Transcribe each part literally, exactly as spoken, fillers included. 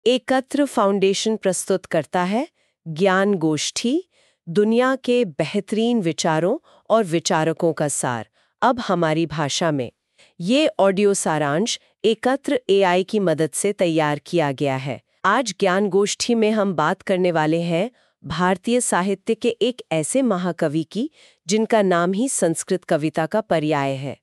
एकत्र फाउंडेशन प्रस्तुत करता है ज्ञान गोष्ठी, दुनिया के बेहतरीन विचारों और विचारकों का सार, अब हमारी भाषा में। ये ऑडियो सारांश एकत्र एआई की मदद से तैयार किया गया है। आज ज्ञान गोष्ठी में हम बात करने वाले हैं भारतीय साहित्य के एक ऐसे महाकवि की जिनका नाम ही संस्कृत कविता का पर्याय है,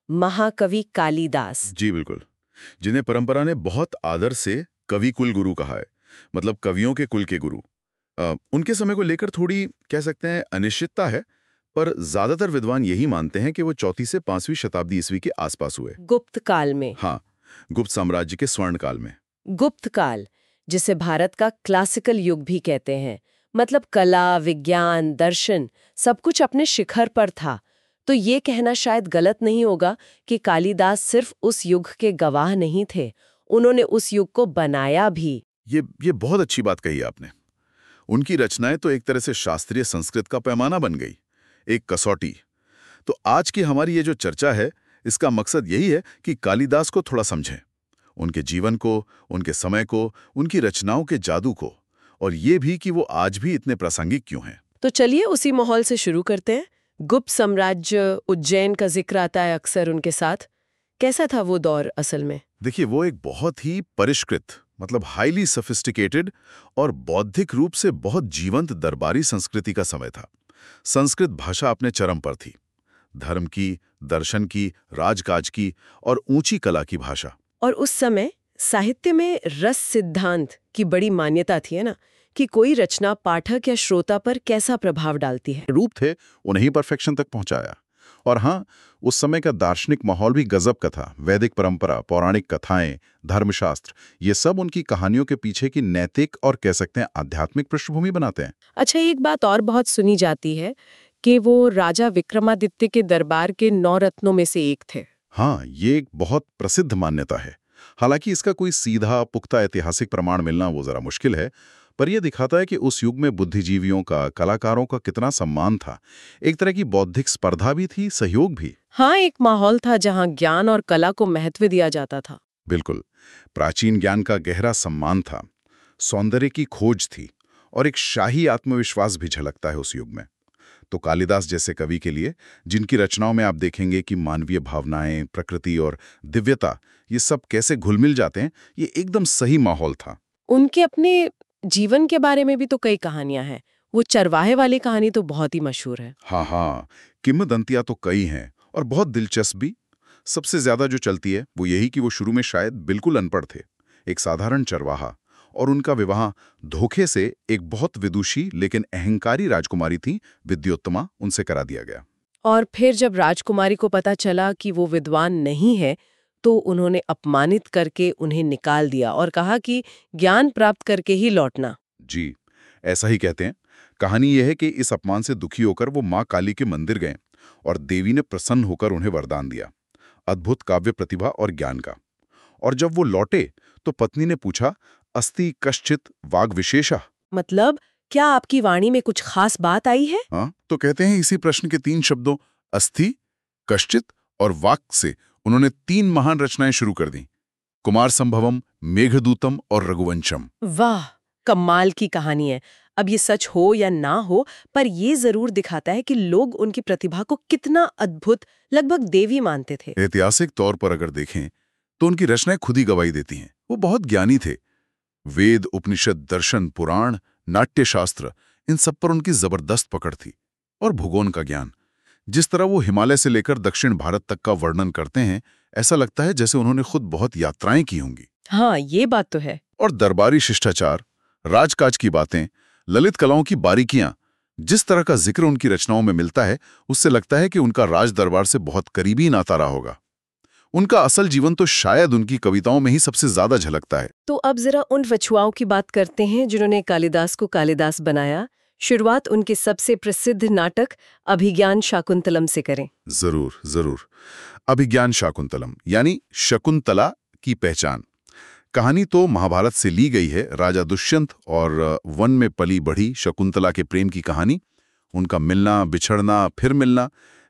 महाकवि कालिदास। जी बिल्कुल, जिन्हें परंपरा ने बहुत आदर से कवि कुल गुरु कहा है, मतलब कवियों के कुल के गुरु। आ, उनके समय को लेकर थोड़ी कह सकते हैं अनिश्चितता है, पर ज्यादातर विद्वान यही मानते हैं कि वो चौथी से पांचवीं शताब्दी ईस्वी के आसपास हुए। गुप्त काल में। हाँ, गुप्त साम्राज्य के स्वर्ण काल में। गुप्त काल, जिसे भारत का क्लासिकल युग भी कहते हैं, मतलब कला, विज्ञान, दर्शन सब कुछ अपने शिखर पर था। तो ये कहना शायद गलत नहीं होगा कि कालिदास सिर्फ उस युग के गवाह नहीं थे, उन्होंने उस युग को बनाया भी। ये ये बहुत अच्छी बात कही आपने। उनकी रचनाएं तो एक तरह से शास्त्रीय संस्कृत का पैमाना बन गई, एक कसौटी। तो आज की हमारी ये जो चर्चा है, इसका मकसद यही है कि कालिदास को थोड़ा समझें, उनके जीवन को, उनके समय को, उनकी रचनाओं के जादू को, और ये भी कि वो आज भी इतने प्रासंगिक क्यों हैं। तो चलिए उसी माहौल से शुरू करते हैं। गुप्त साम्राज्य, उज्जैन का जिक्र आता है अक्सर उनके साथ। कैसा था वो दौर असल में? देखिए, वो एक बहुत ही परिष्कृत, मतलब हाईली सोफिस्टिकेटेड और बौद्धिक रूप से बहुत जीवंत दरबारी संस्कृति का समय था। संस्कृत भाषा अपने चरम पर थी। धर्म की, दर्शन की, राजकाज की और ऊंची कला की भाषा। और उस समय साहित्य में रस सिद्धांत की बड़ी मान्यता थी, है ना, कि कोई रचना पाठक या श्रोता पर कैसा प्रभाव डालती है। रूप थे, उन्हें परफेक्शन तक पहुंचाया। और हाँ, उस समय का दार्शनिक माहौल भी गजब का था। वैदिक परंपरा, पौराणिक कथाएं, धर्मशास्त्र, ये सब उनकी कहानियों के पीछे की नैतिक और कह सकते हैं आध्यात्मिक पृष्ठभूमि बनाते हैं। अच्छा, एक बात और बहुत सुनी जाती है कि वो राजा विक्रमादित्य के दरबार के नौ रत्नों में से एक थे। हाँ, ये एक बहुत प्रसिद्ध मान्यता है। हालांकि इसका कोई सीधा पुख्ता ऐतिहासिक प्रमाण मिलना वो जरा मुश्किल है, पर यह दिखाता है कि उस युग में बुद्धिजीवियों का, कलाकारों का कितना सम्मान था। एक तरह की बौद्धिक स्पर्धा भी थी, सहयोग भी। हाँ, एक माहौल था जहाँ ज्ञान और कला को महत्व दिया जाता था। बिल्कुल, प्राचीन ज्ञान का गहरा सम्मान था, सौंदर्य की खोज थी और एक शाही आत्मविश्वास भी झलकता है उस युग में। तो कालिदास जैसे कवि के लिए, जिनकी रचनाओं में आप देखेंगे कि मानवीय भावनाएं, प्रकृति और दिव्यता ये सब कैसे घुल-मिल जाते हैं, ये एकदम सही माहौल था। उनके अपने जीवन के बारे में भी तो कई कहानियां हैं। वो चरवाहे वाली कहानी तो बहुत ही मशहूर है। हाँ हाँ, किंवदंतियां तो कई हैं और बहुत दिलचस्प भी। सबसे ज्यादा जो चलती है वो यही कि वो शुरू में शायद बिल्कुल अनपढ़ थे, एक साधारण चरवाहा, और उनका विवाह धोखे से एक बहुत विदुषी लेकिन अहंकारी राजकुमारी थी विद्योत्तमा, उनसे करा दिया गया। और फिर जब राजकुमारी को पता चला कि वो विद्वान नहीं है, तो उन्होंने अपमानित करके उन्हें निकाल दिया और कहा कि ज्ञान प्राप्त करके ही लौटना। जी, ऐसा ही कहते हैं। कहानी यह है कि इस अपमान से दुखी होकर वो माँ काली के मंदिर गए और देवी ने प्रसन्न होकर उन्हें वरदान दिया, अद्भुत काव्य प्रतिभा और ज्ञान का। और जब वो लौटे तो पत्नी ने पूछा, अस्ति कश्चित वाग विशेषा, मतलब क्या आपकी वाणी में कुछ खास बात आई है? हाँ, तो कहते हैं इसी प्रश्न के तीन शब्दों अस्थि, कश्चित और वाक से उन्होंने तीन महान रचनाएं शुरू कर दी, कुमार संभवम, मेघदूतम और रघुवंशम। वाह, कमाल की कहानी है। अब ये सच हो या ना हो, पर ये जरूर दिखाता है कि लोग उनकी प्रतिभा को कितना अद्भुत, लगभग देवी मानते थे। ऐतिहासिक तौर पर अगर देखें तो उनकी रचनाएं खुद ही गवाही देती हैं। वो बहुत ज्ञानी थे। वेद, उपनिषद, दर्शन, पुराण, नाट्यशास्त्र, इन सब पर उनकी जबरदस्त पकड़ थी। और भूगोल का ज्ञान, जिस तरह वो हिमालय से लेकर दक्षिण भारत तक का वर्णन करते हैं, ऐसा लगता है जैसे उन्होंने खुद बहुत यात्राएं की होंगी। हाँ, ये बात तो है। और दरबारी शिष्टाचार, राजकाज की बातें, ललित कलाओं की बारीकियां, जिस तरह का जिक्र उनकी रचनाओं में मिलता है, उससे लगता है कि उनका राज दरबार से बहुत करीबी नाता रहा होगा। उनका असल जीवन तो शायद उनकी कविताओं में ही सबसे ज्यादा झलकता है। तो अब जरा उन वछुआओं की बात करते हैं जिन्होंने कालिदास को कालिदास बनाया। शुरुआत उनके सबसे प्रसिद्ध नाटक अभिज्ञान शाकुंतलम से करें। जरूर जरूर। अभिज्ञान शाकुंतलम यानी शकुंतला की पहचान। कहानी तो महाभारत से ली गई है। राजा दुष्यंत और वन में पली बढ़ी शकुंतला के प्रेम की कहानी, उनका मिलना, बिछड़ना, फिर मिलना।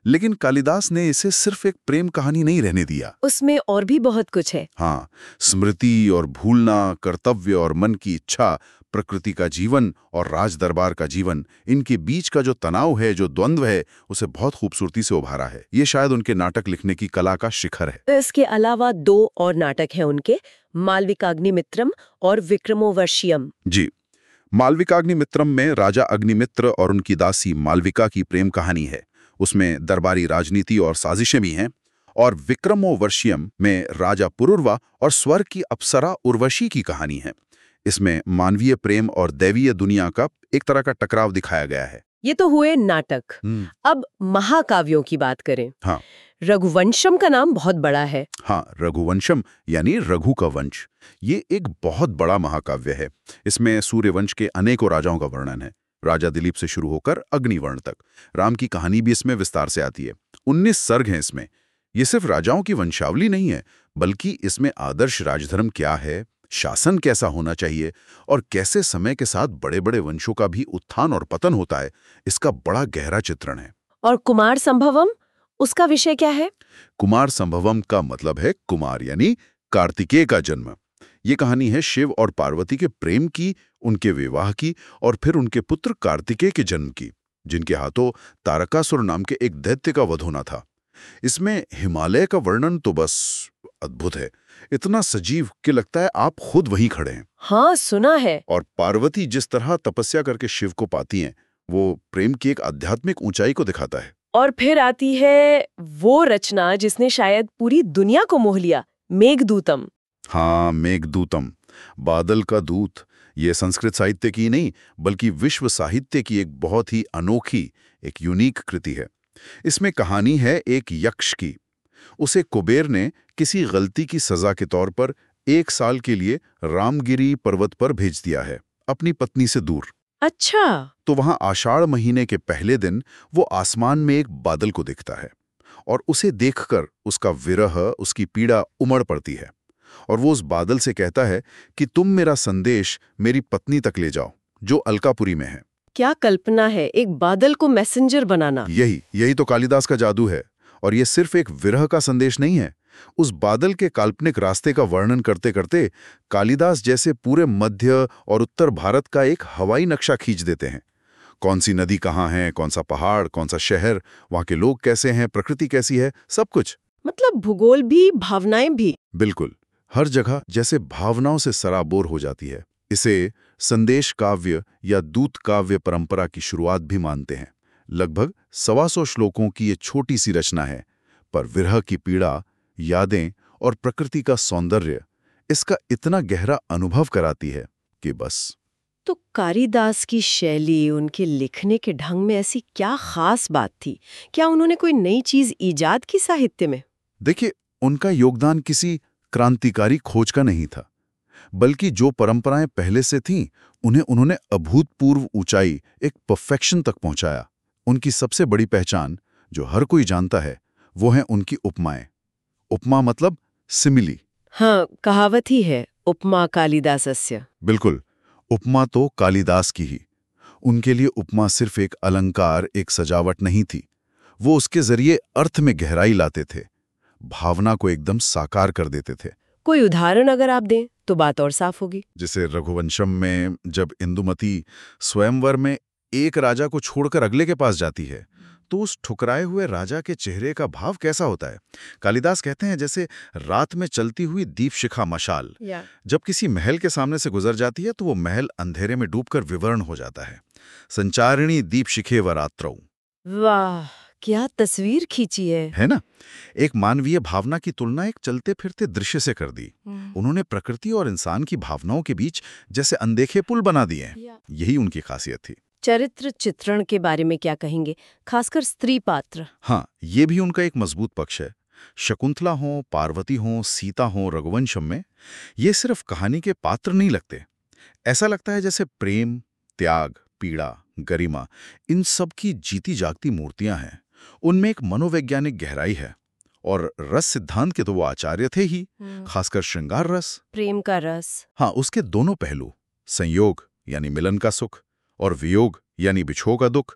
लेकिन कालिदास ने इसे सिर्फ एक प्रेम कहानी नहीं रहने दिया। उसमें और भी बहुत कुछ है। हाँ, स्मृति और भूलना, कर्तव्य और मन की इच्छा, प्रकृति का जीवन और राज दरबार का जीवन, इनके बीच का जो तनाव है, जो द्वंद्व है, उसे बहुत खूबसूरती से उभारा है। ये शायद उनके नाटक लिखने की कला का शिखर है। इसके अलावा दो और नाटक हैं उनके, मालविकाग्निमित्रम और विक्रमोर्वशीयम। जी, मालविकाग्निमित्रम में राजा अग्निमित्र और उनकी दासी मालविका की प्रेम कहानी है। उसमें दरबारी राजनीति और साजिशें भी हैं। और विक्रमोर्वशीयम में राजा पुरुरवा और स्वर्ग की अप्सरा उर्वशी की कहानी है। इसमें मानवीय प्रेम और दैवीय दुनिया का एक तरह का टकराव दिखाया गया है। ये तो हुए नाटक। अब महाकाव्यों की बात करें। हाँ, रघुवंशम का नाम बहुत बड़ा है। हाँ, रघुवंशम यानी रघु का वंश, ये एक बहुत बड़ा महाकाव्य है। इसमें सूर्यवंश के अनेकों राजाओं का वर्णन है, राजा दिलीप से शुरू होकर अग्निवर्ण तक। राम की कहानी भी इसमें विस्तार से आती है। उन्नीस सर्ग हैं इसमें। ये सिर्फ राजाओं की वंशावली नहीं है, बल्कि इसमें आदर्श राजधर्म क्या है, शासन कैसा होना चाहिए और कैसे समय के साथ बड़े बड़े वंशों का भी उत्थान और पतन होता है, इसका बड़ा गहरा चित्रण है। और कुमार संभवम, उसका विषय क्या है? कुमार संभवम का मतलब है कुमार यानी कार्तिकेय का जन्म। ये कहानी है शिव और पार्वती के प्रेम की, उनके विवाह की और फिर उनके पुत्र कार्तिकेय के जन्म की, जिनके हाथों तारकासुर नाम के एक दैत्य का वध होना था। इसमें हिमालय का वर्णन तो बस अद्भुत है, इतना सजीव कि लगता है आप खुद वहीं खड़े हैं। हाँ, सुना है। और पार्वती जिस तरह तपस्या करके शिव को पाती हैं, वो प्रेम की एक आध्यात्मिक ऊंचाई को दिखाता है। और फिर आती है वो रचना जिसने शायद पूरी दुनिया को मोह लिया, मेघदूतम। हाँ, मेघदूतम, बादल का दूत। ये संस्कृत साहित्य की नहीं बल्कि विश्व साहित्य की एक बहुत ही अनोखी, एक यूनिक कृति है। इसमें कहानी है एक यक्ष की। उसे कुबेर ने किसी गलती की सजा के तौर पर एक साल के लिए रामगिरी पर्वत पर भेज दिया है, अपनी पत्नी से दूर। अच्छा। तो वहां आषाढ़ महीने के पहले दिन वो आसमान में एक बादल को देखता है और उसे देखकर उसका विरह, उसकी पीड़ा उमड़ पड़ती है। और वो उस बादल से कहता है कि तुम मेरा संदेश मेरी पत्नी तक ले जाओ, जो अलकापुरी में है। क्या कल्पना है, एक बादल को मैसेंजर बनाना। यही यही तो कालिदास का जादू है। और ये सिर्फ एक विरह का संदेश नहीं है। उस बादल के काल्पनिक रास्ते का वर्णन करते करते कालिदास जैसे पूरे मध्य और उत्तर भारत का एक हवाई नक्शा खींच देते हैं। कौन सी नदी कहाँ है, कौन सा पहाड़, कौन सा शहर, वहाँ के लोग कैसे हैं, प्रकृति कैसी है, सब कुछ। मतलब भूगोल भी, भावनाएं भी। बिल्कुल, हर जगह जैसे भावनाओं से सराबोर हो जाती है। इसे संदेश काव्य या दूत काव्य परंपरा की शुरुआत भी मानते हैं। लगभग सवा सौ श्लोकों की ये छोटी सी रचना है, पर विरह की पीड़ा, यादें और प्रकृति का सौंदर्य इसका इतना गहरा अनुभव कराती है कि बस। तो कालिदास की शैली, उनके लिखने के ढंग में ऐसी क्या खास बात थी? क्या उन्होंने कोई नई चीज ईजाद की साहित्य में? देखिए, उनका योगदान किसी क्रांतिकारी खोज का नहीं था, बल्कि जो परंपराएं पहले से थीं, उन्हें उन्होंने अभूतपूर्व ऊंचाई, एक परफेक्शन तक पहुंचाया। उनकी सबसे बड़ी पहचान, जो हर कोई जानता है, वो है उनकी उपमाएं। उपमा मतलब सिमिली। हाँ, कहावत ही है, उपमा कालिदासस्य। बिल्कुल, उपमा तो कालिदास की ही। उनके लिए उपमा सिर्फ एक अलंकार, एक सजावट नहीं थी। वो उसके जरिए अर्थ में गहराई लाते थे, भावना को एकदम साकार कर देते थे। कोई उदाहरण अगर आप दें तो बात और साफ होगी। जैसे रघुवंशम में जब इंदुमती स्वयंवर में एक राजा को छोड़कर अगले के पास जाती है, तो उस ठुकराए हुए राजा के चेहरे का भाव कैसा होता है। कालिदास कहते हैं जैसे रात में चलती हुई दीपशिखा मशाल जब किसी महल के सामने से गुजर जाती है तो वो महल अंधेरे में डूबकर विवर्ण हो जाता है। संचारिणी दीपशिखे व रात्रौ। वाह, क्या तस्वीर खींची है है ना। एक मानवीय भावना की तुलना एक चलते फिरते दृश्य से कर दी। उन्होंने प्रकृति और इंसान की भावनाओं के बीच जैसे अनदेखे पुल बना दिए हैं। यही उनकी खासियत थी। चरित्र चित्रण के बारे में क्या कहेंगे, खासकर स्त्री पात्र? हाँ, ये भी उनका एक मजबूत पक्ष है। शकुंतला हो, पार्वती हो, सीता हो रघुवंशम में, ये सिर्फ कहानी के पात्र नहीं लगते। ऐसा लगता है जैसे प्रेम, त्याग, पीड़ा, गरिमा, इन सब की जीती जागती मूर्तियां हैं। उनमें एक मनोवैज्ञानिक गहराई है। और रस सिद्धांत के तो वो आचार्य थे ही, खासकर श्रृंगार रस, प्रेम का रस। हाँ, उसके दोनों पहलू, संयोग यानी मिलन का सुख और वियोग यानी बिछोह का दुख,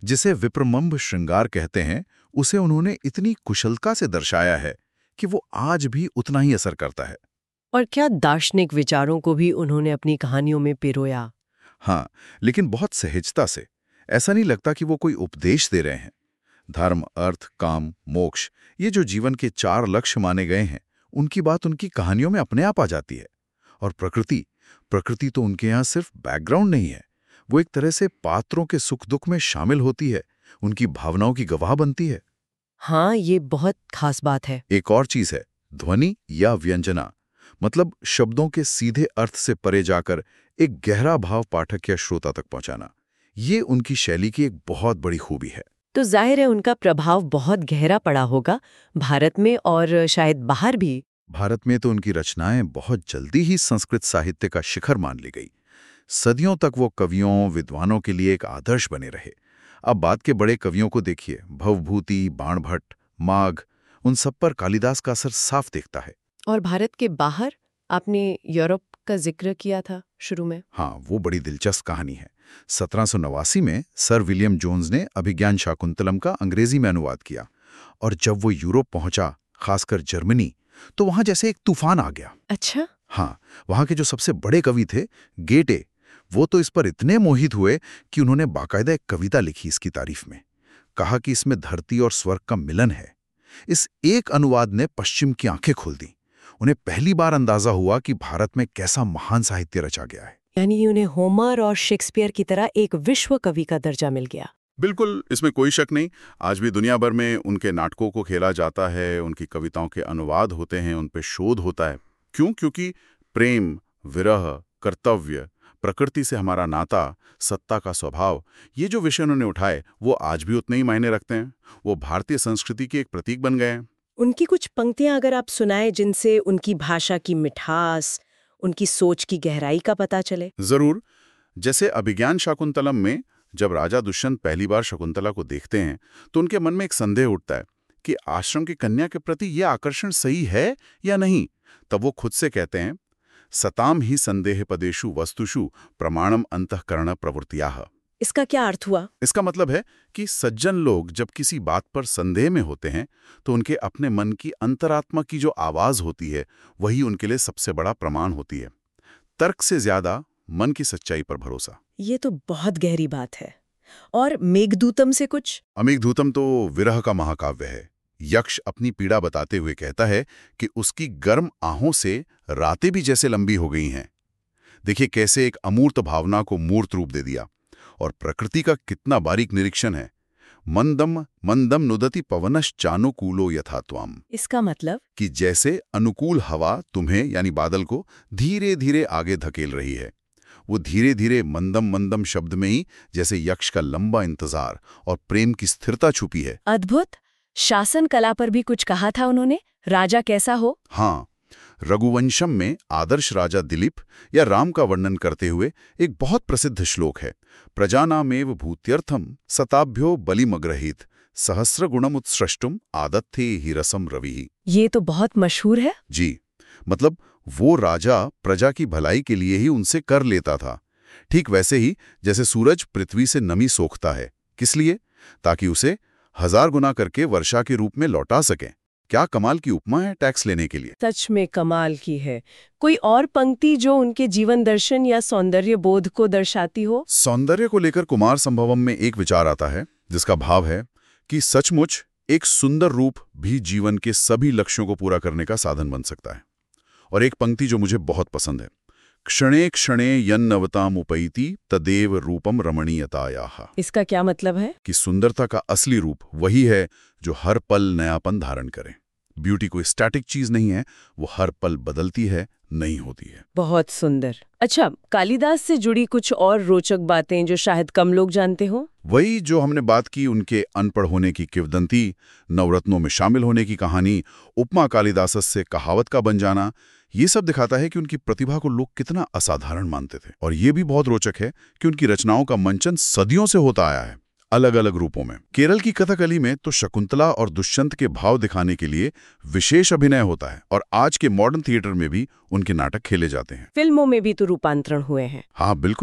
जिसे विप्रमंभ श्रृंगार कहते हैं, उसे उन्होंने इतनी कुशलता से दर्शाया है कि वो आज भी उतना ही असर करता है। और क्या दार्शनिक विचारों को भी उन्होंने अपनी कहानियों में पिरोया? हाँ, लेकिन बहुत सहजता से। ऐसा नहीं लगता कि वो कोई उपदेश दे रहे हैं। धर्म, अर्थ, काम, मोक्ष, ये जो जीवन के चार लक्ष्य माने गए हैं, उनकी बात उनकी कहानियों में अपने आप आ जाती है। और प्रकृति प्रकृति तो उनके यहाँ सिर्फ बैकग्राउंड नहीं है, वो एक तरह से पात्रों के सुख दुख में शामिल होती है, उनकी भावनाओं की गवाह बनती है। हाँ, ये बहुत खास बात है। एक और चीज है ध्वनि या व्यंजना, मतलब शब्दों के सीधे अर्थ से परे जाकर एक गहरा भाव पाठक या श्रोता तक पहुंचाना। ये उनकी शैली की एक बहुत बड़ी खूबी है। तो जाहिर है उनका प्रभाव बहुत गहरा पड़ा होगा भारत में और शायद बाहर भी। भारत में तो उनकी रचनाएं बहुत जल्दी ही संस्कृत साहित्य का शिखर मान ली गई। सदियों तक वो कवियों, विद्वानों के लिए एक आदर्श बने रहे। अब बात के बड़े कवियों को देखिए, भवभूति, बाणभट्ट, माघ, उन सब पर कालिदास का असर साफ दिखता है। और भारत के बाहर आपने यूरोप का जिक्र किया था शुरू में। हाँ, वो बड़ी दिलचस्प कहानी है। सत्रह सौ नवासी में सर विलियम जोन्स ने अभिज्ञान शाकुंतलम का अंग्रेजी में अनुवाद किया, और जब वो यूरोप पहुंचा, खासकर जर्मनी, तो वहां जैसे एक तूफान आ गया। अच्छा? हाँ, वहां के जो सबसे बड़े कवि थे, गेटे, वो तो इस पर इतने मोहित हुए कि उन्होंने बाकायदा एक कविता लिखी इसकी तारीफ में। कहा कि इसमें धरती और स्वर्ग का मिलन है। इस एक अनुवाद ने पश्चिम की आंखें खोल दी। उन्हें पहली बार अंदाजा हुआ कि भारत में कैसा महान साहित्य रचा गया है। यानी उन्हें होमर और शेक्सपियर की तरह एक विश्व कवि का दर्जा मिल गया। बिल्कुल, इसमें कोई शक नहीं। आज भी दुनिया भर में उनके नाटकों को खेला जाता है, उनकी कविताओं के अनुवाद होते हैं, उन पे शोध होता है। क्यों? क्योंकि प्रेम, विरह, कर्तव्य, प्रकृति से हमारा नाता, सत्ता का स्वभाव, ये जो विषय उन्होंने उठाए, वो आज भी उतने ही मायने रखते हैं। वो भारतीय संस्कृति के एक प्रतीक बन गए हैं। उनकी कुछ पंक्तियां अगर आप सुनाए, जिनसे उनकी भाषा की मिठास, उनकी सोच की गहराई का पता चले। जरूर। जैसे अभिज्ञान शाकुंतलम में जब राजा दुष्यंत पहली बार शकुंतला को देखते हैं, तो उनके मन में एक संदेह उठता है कि आश्रम की कन्या के प्रति यह आकर्षण सही है या नहीं। तब वो खुद से कहते हैं, सताम ही संदेह पदेषु वस्तुषु प्रमाणम अंतःकरण प्रवृत्तियाः। इसका क्या अर्थ हुआ? इसका मतलब है कि सज्जन लोग जब किसी बात पर संदेह में होते हैं, तो उनके अपने मन की अंतरात्मा की जो आवाज होती है, वही उनके लिए सबसे बड़ा प्रमाण होती है। तर्क से ज्यादा मन की सच्चाई पर भरोसा। ये तो बहुत गहरी बात है। और मेघदूतम से कुछ? मेघदूतम तो विरह का महाकाव्य है। यक्ष अपनी पीड़ा बताते हुए कहता है कि उसकी गर्म आहों से रातें भी जैसे लंबी हो गई हैं। देखिए कैसे एक अमूर्त भावना को मूर्त रूप दे दिया। और प्रकृति का कितना बारीक निरीक्षण है। मंदम मंदम नुदति पवनश्चानुकूलो यथा त्वाम। इसका मतलब? कि जैसे अनुकूल हवा तुम्हें यानी बादल को धीरे धीरे आगे धकेल रही है। वो धीरे धीरे मंदम मंदम शब्द में ही जैसे यक्ष का लंबा इंतजार और प्रेम की स्थिरता छुपी है। अद्भुत। शासन कला पर भी कुछ कहा था उन्होंने, राजा कैसा हो? हाँ, रघुवंशम में आदर्श राजा दिलीप या राम का वर्णन करते हुए एक बहुत प्रसिद्ध श्लोक है, प्रजानामेव भूत्यर्थम सताभ्यो बलिमग्रहीत सहस्र गुणमुत्सृष्टुम आदत्थे ही रसम रवि। ये तो बहुत मशहूर है। जी, मतलब वो राजा प्रजा की भलाई के लिए ही उनसे कर लेता था। ठीक वैसे ही जैसे सूरज पृथ्वी से नमी सोखता है, किस लिए? ताकि उसे हजार गुना करके वर्षा के रूप में लौटा सके। क्या कमाल की उपमा है टैक्स लेने के लिए। सच में कमाल की है। कोई और पंक्ति जो उनके जीवन दर्शन या सौंदर्य बोध को दर्शाती हो? सौंदर्य को लेकर कुमार संभवम में एक विचार आता है, जिसका भाव है कि सचमुच एक सुंदर रूप भी जीवन के सभी लक्ष्यों को पूरा करने का साधन बन सकता है। और एक पंक्ति जो मुझे बहुत पसंद है, क्षणे क्षणे यन्नवताम उपैति तदेव रूपम रमणीयतायाः। इसका क्या मतलब है? कि सुंदरता का असली रूप वही है जो हर पल नयापन धारण करे। ब्यूटी कोई स्टैटिक चीज नहीं है, वो हर पल बदलती है, नहीं होती है। बहुत सुंदर। अच्छा, कालिदास से जुड़ी कुछ और रोचक बातें जो शायद कम लोग जानते हो? वही जो हमने बात की, उनके अनपढ़ होने की किंवदंती, नवरत्नों में शामिल होने की कहानी, उपमा कालिदासस से कहावत का बन जाना, ये सब दिखाता है कि उनकी प्रतिभा को लोग कितना असाधारण मानते थे। और ये भी बहुत रोचक है कि उनकी रचनाओं का मंचन सदियों से होता आया है, अलग अलग रूपों में। केरल की कथकली में तो शकुंतला और दुष्यंत के भाव दिखाने के लिए विशेष अभिनय होता है, और आज के मॉडर्न थिएटर में भी उनके नाटक खेले जाते हैं। फिल्मों में भी तो रूपांतरण हुए हैं। हाँ बिल्कुल,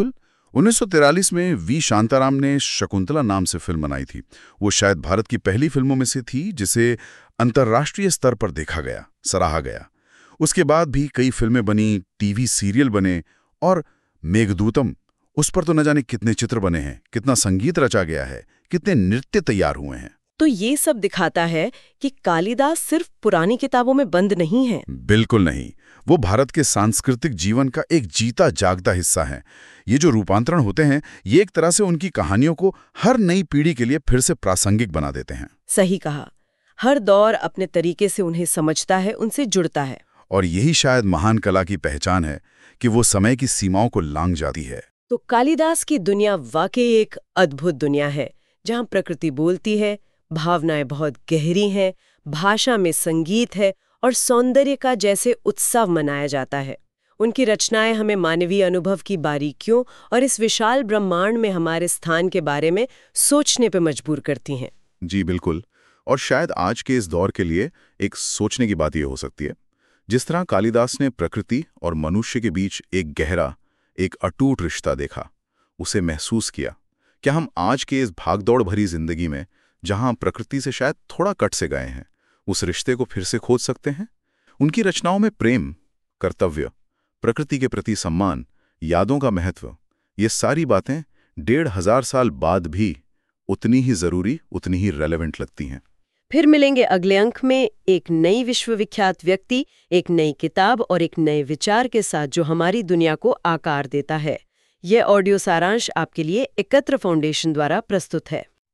उन्नीस सौ तिरालीस में वी शांताराम ने शकुंतला नाम से फिल्म बनाई थी। वो शायद भारत की पहली फिल्मों में से थी जिसे अंतर्राष्ट्रीय स्तर पर देखा गया, सराहा गया। उसके बाद भी कई फिल्में बनी, टीवी सीरियल बने और मेघदूतम, उस पर तो न जाने कितने चित्र बने हैं, कितना संगीत रचा गया है, कितने नृत्य तैयार हुए हैं। तो ये सब दिखाता है कि कालिदास सिर्फ पुरानी किताबों में बंद नहीं है। बिल्कुल नहीं, वो भारत के सांस्कृतिक जीवन का एक जीता जागता हिस्सा है। ये जो रूपांतरण होते हैं, ये एक तरह से उनकी कहानियों को हर नई पीढ़ी के लिए फिर से प्रासंगिक बना देते हैं। सही कहा, हर दौर अपने तरीके से उन्हें समझता है, उनसे जुड़ता है। और यही शायद महान कला की पहचान है कि वो समय की सीमाओं को लांघ जाती है। तो कालिदास की दुनिया वाकई एक अद्भुत दुनिया है, जहाँ प्रकृति बोलती है, भावनाएं बहुत गहरी हैं, भाषा में संगीत है और सौंदर्य का जैसे उत्सव मनाया जाता है। उनकी रचनाएं हमें मानवीय अनुभव की बारीकियों और इस विशाल ब्रह्मांड में हमारे स्थान के बारे में सोचने पर मजबूर करती हैं। जी बिल्कुल, और शायद आज के इस दौर के लिए एक सोचने की बात ये हो सकती है, जिस तरह कालिदास ने प्रकृति और मनुष्य के बीच एक गहरा, एक अटूट रिश्ता देखा, उसे महसूस किया। क्या हम आज के इस भागदौड़ भरी जिंदगी में, जहां प्रकृति से शायद थोड़ा कट से गए हैं, उस रिश्ते को फिर से खोज सकते हैं? उनकी रचनाओं में प्रेम, कर्तव्य, प्रकृति के प्रति सम्मान, यादों का महत्व, ये सारी बातें डेढ़ हजार साल बाद भी उतनी ही जरूरी, उतनी ही रेलेवेंट लगती हैं। फिर मिलेंगे अगले अंक में एक नई विश्वविख्यात व्यक्ति, एक नई किताब और एक नए विचार के साथ जो हमारी दुनिया को आकार देता है। यह ऑडियो सारांश आपके लिए एकत्र फाउंडेशन द्वारा प्रस्तुत है।